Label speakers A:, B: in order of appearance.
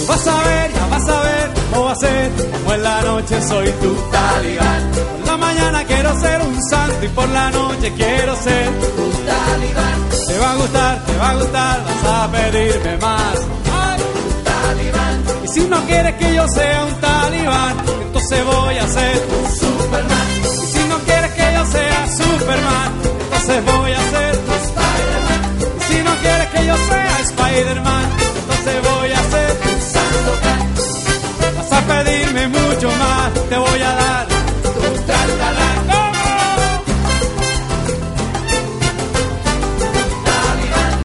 A: Vas a ver, ya vas a ver cómo va a ser, como en la noche soy tu talibán. Por la mañana quiero ser un santo y por la noche quiero ser tu talibán. Te va a gustar, vas a pedirme más. Ay, tu talibán. Y si no quieres que yo sea un talibán, entonces voy a ser tu Superman. Y si no quieres que yo sea Superman, entonces voy a ser tu Spider-Man. Y si no quieres que yo sea Spider-Man, entonces voy a ser tu Sandokan. Vas a pedirme mucho más, te voy a dar